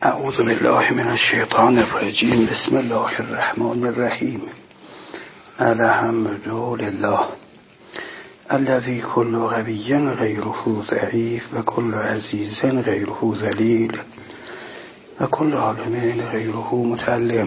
اعوذ بالله من الشیطان الرجیم. بسم الله الرحمن الرحیم. الحمد لله الذي كل قوي غيره ضعيف وكل عزيز غيره ذليل وكل عالم غيره متعلم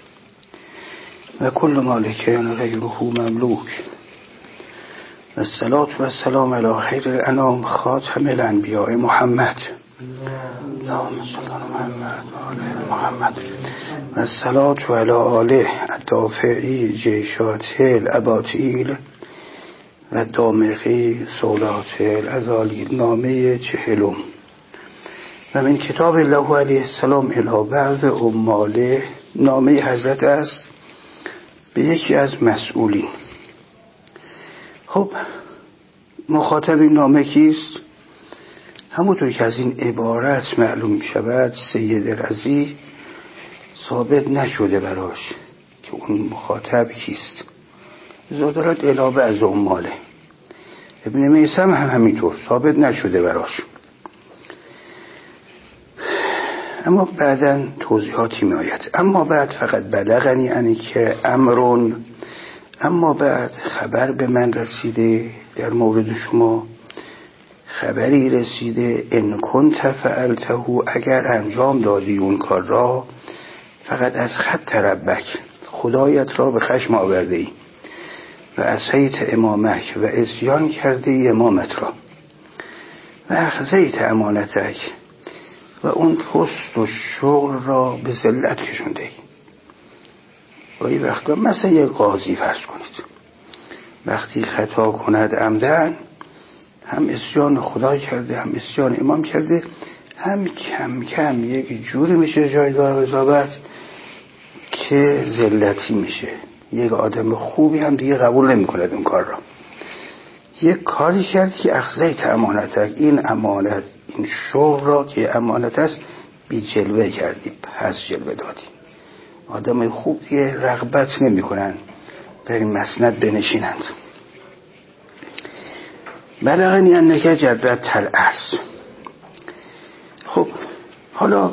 وكل مالك غيره مملوك والصلاة والسلام على خير الأنام خاتم الأنبياء محمد اللهم صل على محمد وعلى محمد والصلاة على آله الدافعی جیشات الاباطیل و دامغی سولات الازالی. نامه 40 و من کتاب الله علیه السلام الی بعض عماله. نامه حضرت است به یکی از مسئولین. خب مخاطب این نامه کیست؟ همونطور که از این عبارت معلوم می شود سید رضی ثابت نشده براش که اون مخاطب کیست. زادرات علاوه از عماله. ابن میثم هم همینطور ثابت نشده براش، اما بعداً توضیحاتی می آید. اما بعد فقط بلغنی یعنی که امرون، اما بعد خبر به من رسیده در مورد شما، خبری رسیده ان کنت فعلته، اگر انجام دادی اون کار را، فقط از خط ربک، خدایت را به خشم آورده ای و عصیت امامک و عصیان کرده ای امامت را و اخذیت امانتک و اون پست و شغل را به ذلت کشنده ای. گاهی وقتا مثلا یک قاضی فرض کنید وقتی خطا کند عمدن، هم عصیان خدا کرده هم عصیان امام کرده، هم کم کم یک جوری میشه جایگاه قضاوت که ذلتی میشه. یک آدم خوبی هم دیگه قبول نمیکنه اون کار را. یک کاری کرد که اخذیت امانتک، این امانت، این شغل را که امانت است بی جلوه کردی، پس جلوه دادی. آدم خوب دیگه رغبت نمیکنن در این مسند بنشینند. بلغنی انک جدت الارض. خب حالا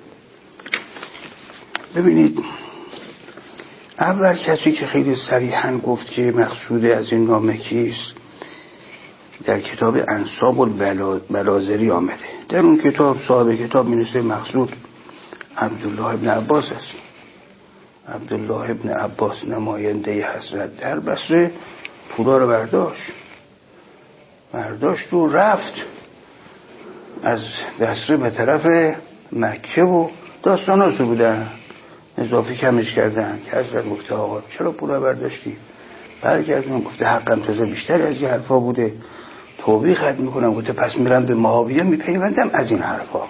ببینید، اول کسی که خیلی صریحاً گفت که مقصود از این نامه کیست در کتاب انساب البلاذری آمده. در اون کتاب صاحب کتاب می‌نویسه مقصود عبدالله ابن عباس است. عبدالله ابن عباس نماینده حضرت در بصره پولا رو برداشت و رفت از بصره به طرف مکه و داستاناشو بودن، اضافی کمش کردن که حضرت گفته آقا چرا پولا برداشتی؟ برگردون گفته حقم تازه بیشتر از این حرفا بوده، توبه ختم میکنم. گفته پس میرم به معاویه میپیوندم از این حرفا.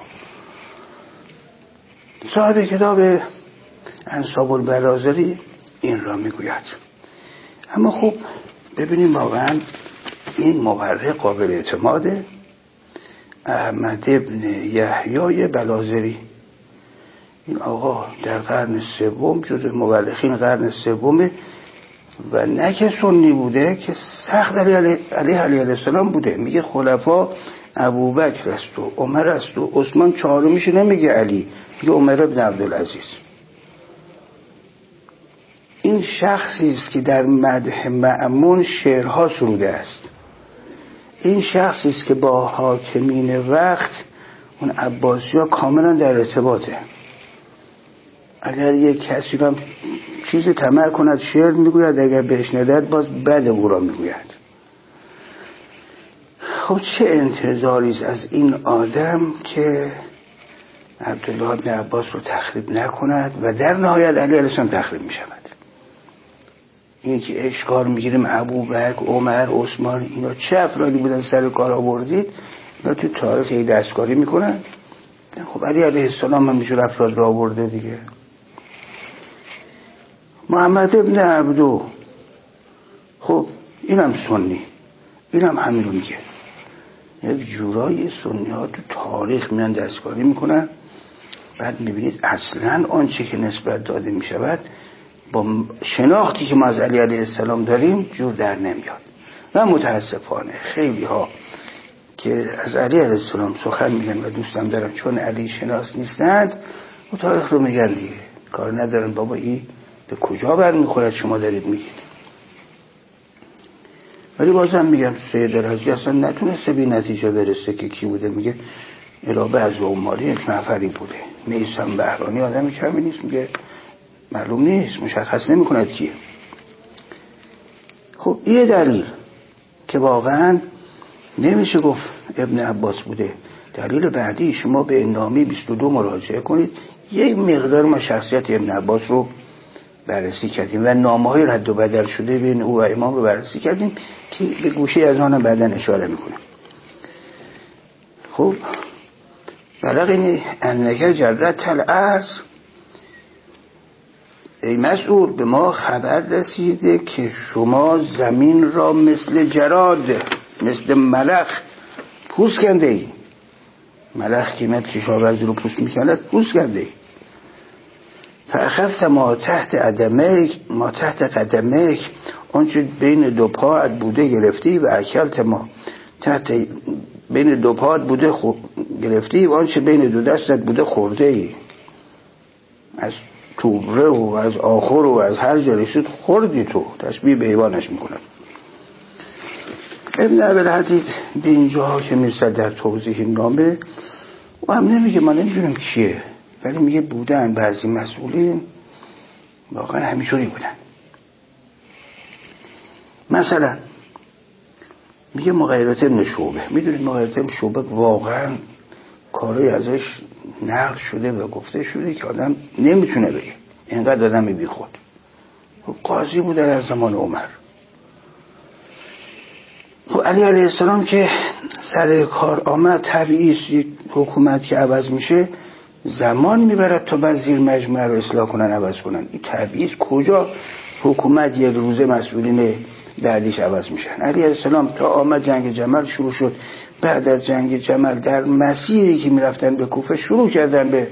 صاحب کتاب انساب البلاذری این را میگوید. اما خب ببینیم واقعا این مورخ قابل اعتماده. احمد ابن یحیی بلاذری، این آقا در قرن سوم جزو مورخین قرن سومه و نه که سنی بوده که سخت علیه السلام بوده. میگه خلفا ابوبکر است و عمر است و عثمان چهارمیشه، نمیگه علی، میگه عمر ابن عبدالعزیز. این شخصی است که در مدح مأمون شعرها سروده است. این شخصی است که با حاکمین وقت اون عباسی‌ها کاملا در ارتباطه. اگر یک کسی هم چیزی طمع کند شعر میگوید، اگر بهش ندهد باز بد او را میگوید. خب چه انتظاری است از این آدم که عبدالله بن عباس رو تخریب نکند و در نهایت علیه السلام تخریب میشود. این که اشکال میگیریم ابوبکر، عمر، عثمان، اینا چه افرادی بودن سر کار آوردید، اینا تو تاریخ دستکاری میکنن. خب علی علیه السلام هم میشون افراد را آورده دیگه. محمد ابن عبدو، خب اینم سنی، اینم همین رو میگه. یک جورایی سنی ها تو تاریخ میان دستکاری میکنن. بعد میبینید اصلا آنچه که نسبت داده میشود با شناختی که ما از علی علیه السلام داریم جور در نمیاد. و متاسفانه خیلی ها که از علی علیه السلام سخن میگن و دوستم دارن چون علی شناس نیستند و تاریخ رو میگن دیگه، کار ندارن بابا این به کجا برمیخورد شما دارید میگید. ولی بازم میگم سید رازی اصلا نتونسته به نتیجه برسه که کی بوده. میگه الابه از عمالی یک نفری بوده. میثم بهرانی آدمی کمی نیست، میگه معلوم نیست، مشخص نمیکند کیه. خب یه دلیل که واقعا نمیشه گفت ابن عباس بوده. دلیل بعدی، شما به نامه 22 مراجعه کنید، یک مقدار ما شخصیت ابن عباس رو بررسی کردیم و نامه‌های رد و بدل شده بین او و امام رو بررسی کردیم که به گوشه از آنها بعداً اشاره میکنم. خب بلغنی انک جرت الارض، ای مسعود به ما خبر رسیده که شما زمین را مثل جراد، مثل ملخ پوست کنده ای. ملخ که میاد کشاورزی رو پوست میکنه، پوست کنده ای. فاخذت ما تحت قدمیک، آنچه بین دو پاات بوده گرفتی، و اکلت ما تحت بین دو پاات بوده گرفتی و آنچه بین دو دستت بوده خورده ای. از توبره و از آخر و از هر جا رسید خوردی تو. تشبیه به حیوانش میکنن. ابن عبدالحدید به اینجاها که میرسد در توضیح نامه و هم نمیگه ما نمیدونیم کیه، ولی میگه بودن بعضی مسئولین واقعا همیشونی بودن. مثلا میگه مغیرة ابن شعبه. میدونید مغیرة ابن شعبه واقعا کاری ازش نقل شده و گفته شده که آدم نمیتونه بگه، اینقدر آدم بی خود. قاضی بوده در زمان عمر. خب علی علیه السلام که سر کار آمد، طبیعی است یک حکومت که عوض میشه زمان میبرد تا بعد زیر مجموعه رو اصلاح کنن، عوض کنن. این طبیعی است. کجا حکومت یک روزه مسئولین بعدیش عوض میشن؟ علی علیه السلام تا آمد جنگ جمل شروع شد. بعد از جنگ جمل در مسیری که میرفتن به کوفه شروع کردن به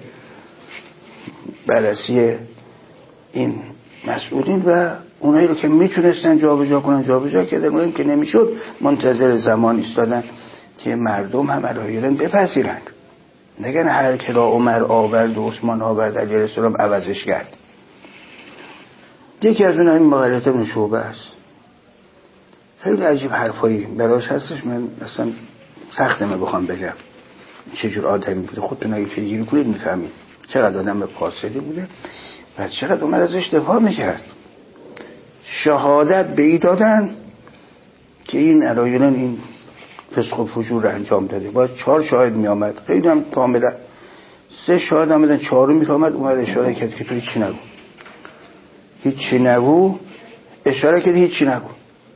بررسی این مسئولین و اونایی رو که میتونستن جابجا کنن جابجا کردن، اونایی که نمیشد منتظر زمان ایستادن که مردم هم علایرن بپذیرند. نگن هر که را عمر آورد و عثمان آورد علی علیه السلام عوضش کرد. یکی از اونها این مغیرة ابن شعبه است. خیلی عجیب حرفایی براش هستش. من اصلا سختمه بخوام بگم چجور آدمی بوده. خودتون اگه پیگیری کنید میفهمید چقدر آدم فاسدی بوده و چقدر عمر ازش دفاع میکرد. شهادت به ای دادن که این علایرن این فسق و فجور رو انجام داده. باید 4 شاهد می آمد، خیلی هم کاملا 3 شاهد آمدن، 4 می آمد اومد اشاره کرد که تو هیچی نگو، هیچی نگو، اشاره کرد هیچی نگو.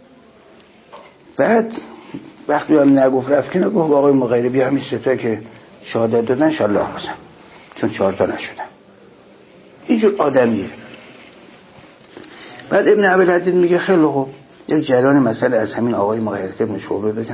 بعد وقتی هم نگفت رفت که نگفت آقای مغیره بیا همین 3 تا که شهادت دادن انشالله بزن، چون 4 تا نشدن. اینجور آدمیه. بعد ابن عبدالحدید میگه خیلی خوب، یک جریان مسئله از همین آقای مغیره ابن شعبه بگم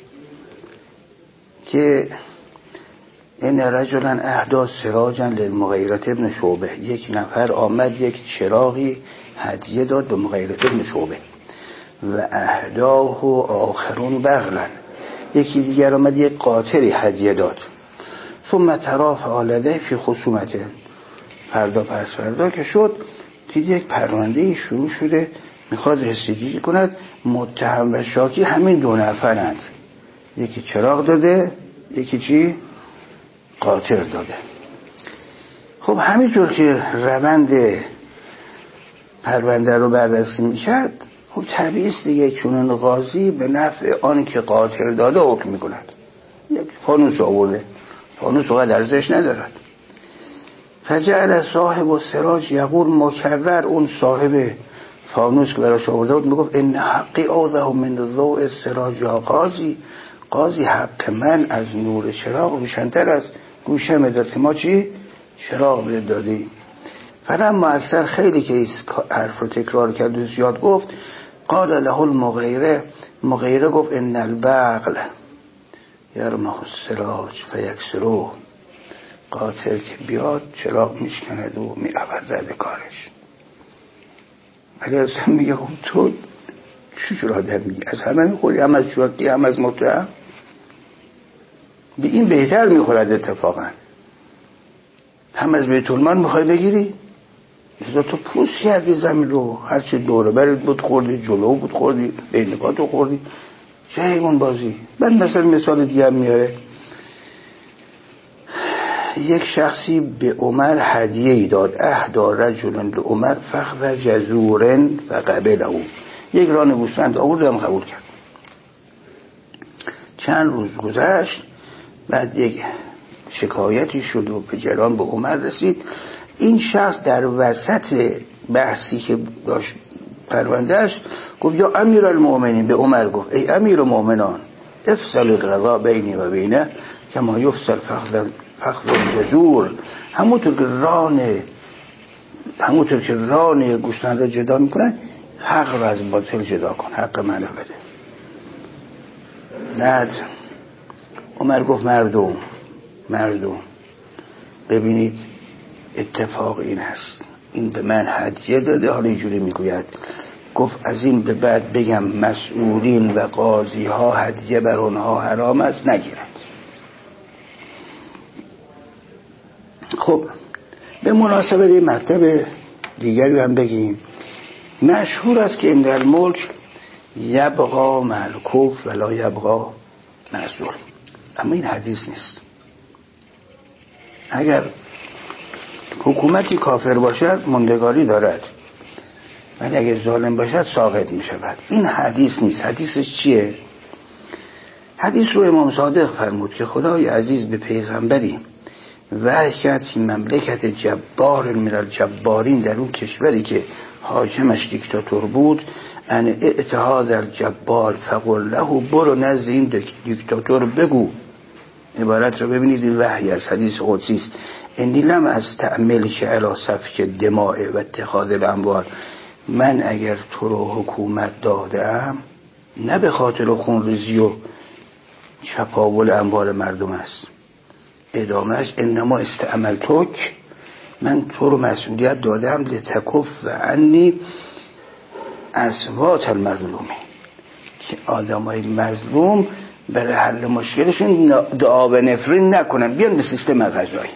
که این رجلا اهدا سراجا للمغیرة ابن شعبه. یک نفر آمد یک چراغی هدیه داد به مغیرة ابن شعبه. و اهداه آخرون بغلا. یکی دیگر آمد یک قاطری هدیه داد. ثم تراف آلده فی خصومته. فردا پس فردا که شد دید یک پرونده شروع شده میخواد رسیدگی کند. متهم و شاکی همین 2 نفرند. یکی چراغ داده، یکی چی؟ قاطر داده. خب همینطور که روند پرونده رو بررسی میکرد، خب طبیعی است دیگه چون قاضی به نفع آن که قاطر داده حکم میکند. یک فانوس آورده، فانوس وقت ارزش ندارد. فجعل صاحب السراج یقول مکرر، اون صاحب فانوس که براش آورده بود میگفت ان حقی اوضح من ضوء السراج یا قاضی. قاضی حق من از نور چراغ روشن‌تر از گوشم داد که ما چی؟ چراغ بده دادیم. فلما اکثر خیلی که این حرف رو تکرار کرد و زیاد گفت، قال له المغیره، مغیره گفت ان البغل یرمه السراج فیکسروه. قاطر که بیاد چراغ میشکند و میرود رد کارش. ولی اصلا میگه خب تو چجور آدم میگی؟ از همه میخوری، هم از شرطی هم از متهم. به این بهتر میخورد اتفاقا. هم از بیت المال میخوای بگیری، تو پوست کردی زمین رو، هرچی دوره برد بود خوردی، جلو بود خوردی، بینکاتو خوردی، چه حیوان بازی. من مثال دیگه هم میاره. یک شخصی به عمر هدیه ای داد، اهدا رجل لعمر فخذ جزورن فقبله. یک ران گوسفند آوردم قبول کرد. چند روز گذشت، بعد یک شکایتی شد و به جلان به عمر رسید. این شخص در وسط بحثی که داشت پروندهش گفت یا امیر المؤمنین، به عمر گفت ای امیر المؤمنان افصل القضاء بینی و بینه کما یفصل فخذ الجزور. همونطور که ران گوسفند را جدا میکنن، حق را از باطل جدا کن، حق منو بده. بعد عمر گفت مردم ببینید اتفاق این هست، این به من هدیه داده، حالا اینجوری میگوید، گفت از این به بعد بگم مسئولین و قاضی ها هدیه بر اونها حرام است، نگیرند. خب به مناسبت مطلب دیگری هم بگیم. مشهور است که این در ملک یبقا ملکوف ولا یبقا معزول، اما این حدیث نیست. اگر حکومتی کافر باشد ماندگاری دارد، ولی اگر ظالم باشد ساقط می شود. این حدیث نیست. حدیثش چیه؟ حدیث رو امام صادق فرمود که خدای عزیز به پیغمبری وحی کرد که مملکت جبار من الجبارین، در اون کشوری که حاکمش دیکتاتور بود، ان اتحاد الجبار فقل له، برو نزد این دیکتاتور بگو. عبارت رو ببینید، این وحی از حدیث قدسی است. انی لم استعمل که علی سفک دماء و اتخاذ الاموال، من اگر تو رو حکومت دادم نه به خاطر خونریزی و چپاول اموال مردم است. ادامهش انما استعملتک، من تو رو مسئولیت دادم لتکف و عنی اصوات المظلومی، که آدمای مظلوم برای حل مشکلشون دعا به نفرین نکنن، بیان به سیستم قضایی.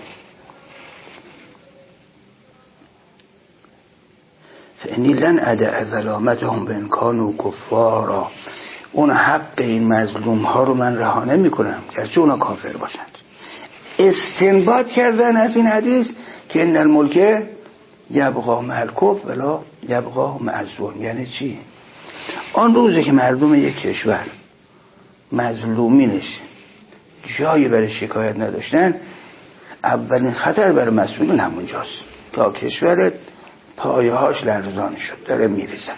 فانی لن ادع ظلامتهم بان کانوا کفارا، اون حق این مظلوم ها رو من رها نمی‌کنم گرچه اونا کافر باشند. استنباط کردن از این حدیث که ان الملک یبقا ملکوف ولا یبقا معزول. یعنی چی؟ آن روزی که مردم یک کشور مظلومینش جایی برای شکایت نداشتن، اولین خطر برای مسئولین همونجاست. تا کشورت پایه‌هاش لرزان شد، داره میریزن.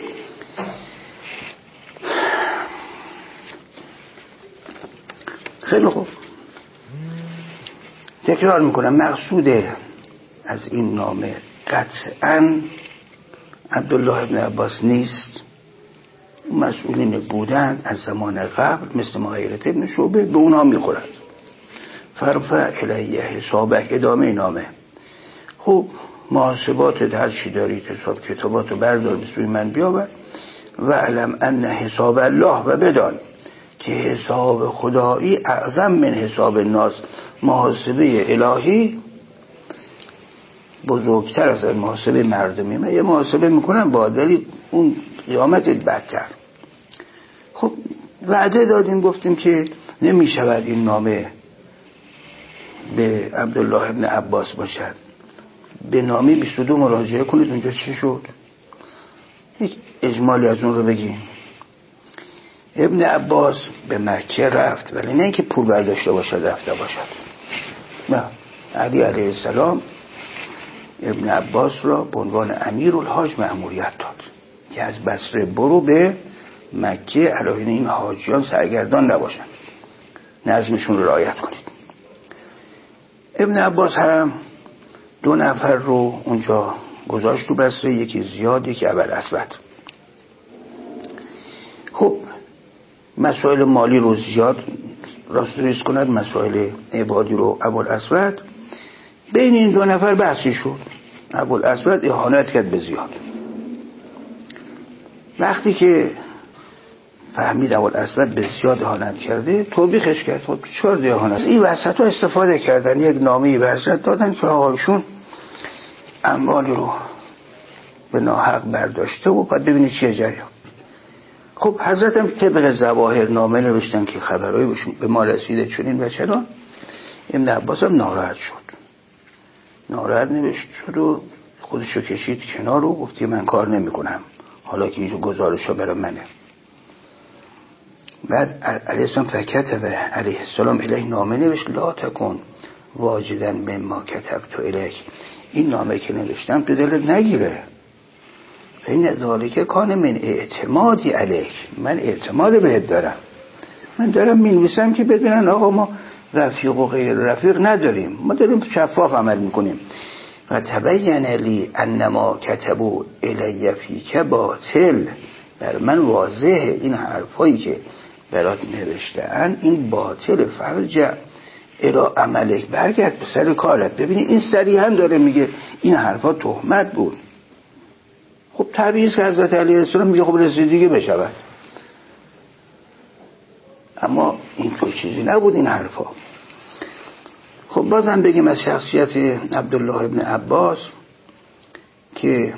خیلی خوب، تکرار میکنم، مقصود از این نامه قطعاً عبدالله ابن عباس نیست. مسئولین بودند از زمان قبل مثل مغیرة ابن شعبه، به اونها میخورند. فرفع الیه حسابک، ادامه نامه. خب محاسبات هر چی دارید، حساب کتاباتو بردار به سوی من بیاور و علم ان حساب الله، و بدان که حساب خدایی اعظم من حساب الناس، محاسبه الهی بزرگتر از محاسبه مردمی. من یه محاسبه میکنم باید، ولی اون قیامت بدتر. خب وعده دادیم، گفتیم که نمیشود این نامه به عبدالله ابن عباس باشد، به نامه 22 مراجعه کنید. اونجا چی شد؟ یک اجمالی از اون رو بگیم. ابن عباس به مکه رفت، ولی نه اینکه پول برداشته باشد رفته باشد، نه. علی علیه السلام ابن عباس را به عنوان امیرالحاج مأموریت داد که از بصره برو به مکه، علاوه این حاجیان سرگردان نباشند، نظمشون رو رعایت کنید. ابن عباس هم 2 نفر رو اونجا گذاشت تو بصره، یکی زیاد یکی ابوالاسود. خب مسائل مالی رو زیاد راستریز کند، مسائل عبادی رو ابوالاسود. بین این 2 نفر بحثی شد. ابوالاسود اهانت کرد به زیاد. وقتی که فهمید ابوالاسود به زیاد اهانت کرده، توبیخش کرد. خب چرا اهانت؟ این وسط ها استفاده کردن، یک نامه‌ای به حضرت دادن که آقایشون اموالی رو به ناحق برداشته و باید ببینید چیه جریان. خب حضرت هم طبق ظواهر نامه نوشتن که خبرایی به ما رسیده چنین و چنان. ابن عباس هم ناراحت نوشت شد و خودشو کشید کنار و گفت من کار نمی کنم، حالا که اینجا گزارشا برای منه. بعد علیه السلام فکتب علیه السلام الیه نامه نوشت لا تکن واجدن مما کتبت الیک، این نامه که نوشتم تو دلت نگیره، این ذالک کان من اعتمادی علیک، من اعتماد بهت دارم، من دارم مینویسم که ببینن آقا ما رفیق و غیر رفیق نداریم، ما داریم شفاف عمل میکنیم. و تبین لی انما کتبوا الی فیک باطل، بر من واضحه این حرفایی که برات نوشتن این باطل، فرجع الی عملک، برگرد به سر کارت. ببینید این صریحا داره میگه این حرفا تهمت بود. خب طبیعیه که حضرت علیه السلام میگه خب رسیدگی بشود، اما این تو چیزی نبود این حرفا. خب بازم بگیم از شخصیت عبدالله ابن عباس که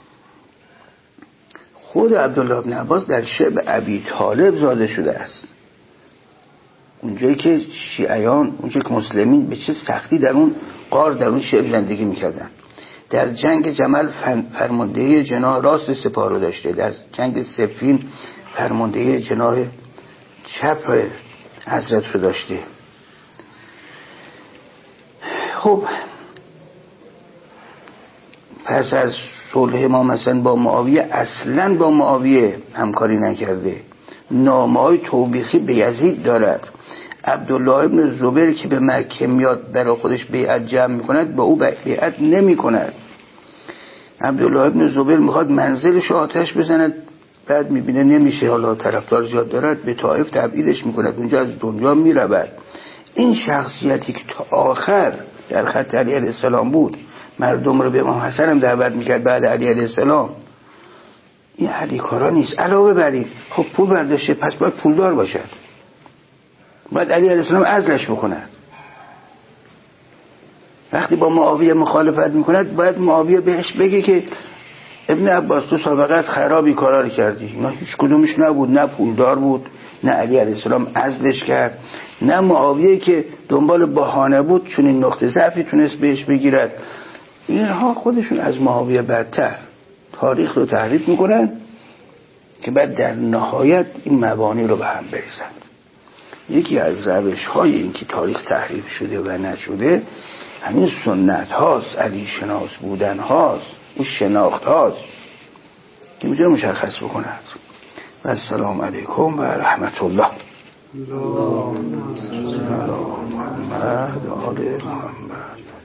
خود عبدالله ابن عباس در شعب ابی طالب زاده شده است، اونجایی که شیعیان، اونجایی که مسلمین به چه سختی در اون غار در اون شعب زندگی میکردن. در جنگ جمل فرماندهی جناح راست سپاه رو داشته، در جنگ صفین فرماندهی جناح چپ حضرت رو داشته. خب پس از صلح ما مثلا با معاویه اصلا با معاویه همکاری نکرده، نامه‌های توبیخی به یزید دارد. عبدالله ابن زبیر که به مکه میاد برای خودش بیعت جمع میکند با او بیعت نمی کند. عبدالله ابن زبیر میخواد منزلش آتش بزند، بعد میبینه نمیشه، حالا طرفدار زیاد دارد، به طائف تبعیدش میکند، اونجا از دنیا میرود. این شخصیتی که تا آخر در خط علی علیه السلام بود، مردم رو به امام حسن هم دعوت میکرد بعد علی علیه السلام، این علی کارا نیست. علاوه بر این خب پول برداشته، پس باید پولدار باشد، باید علی علیه السلام عزلش بکند. وقتی با معاویه مخالفت میکند باید معاویه بهش بگه که ابن عباس تو سابقت خرابی کارا رو کردی. نه هیچ کدومش نبود، نه پولدار بود، نه علی علیه السلام عزلش کرد، نه معاویه که دنبال بهانه بود چون این نقطه ضعفی تونست بهش بگیرد. اینها خودشون از معاویه بدتر تاریخ رو تحریف میکنن که بعد در نهایت این مبانی رو به هم بریزند. یکی از روش های این که تاریخ تحریف شده و نشده همین سنت هاست، علی شناس بودن هاست، اون شناخت هاست که میتونه مشخص بکند. و السلام علیکم و رحمت الله. محمد و آل محمد.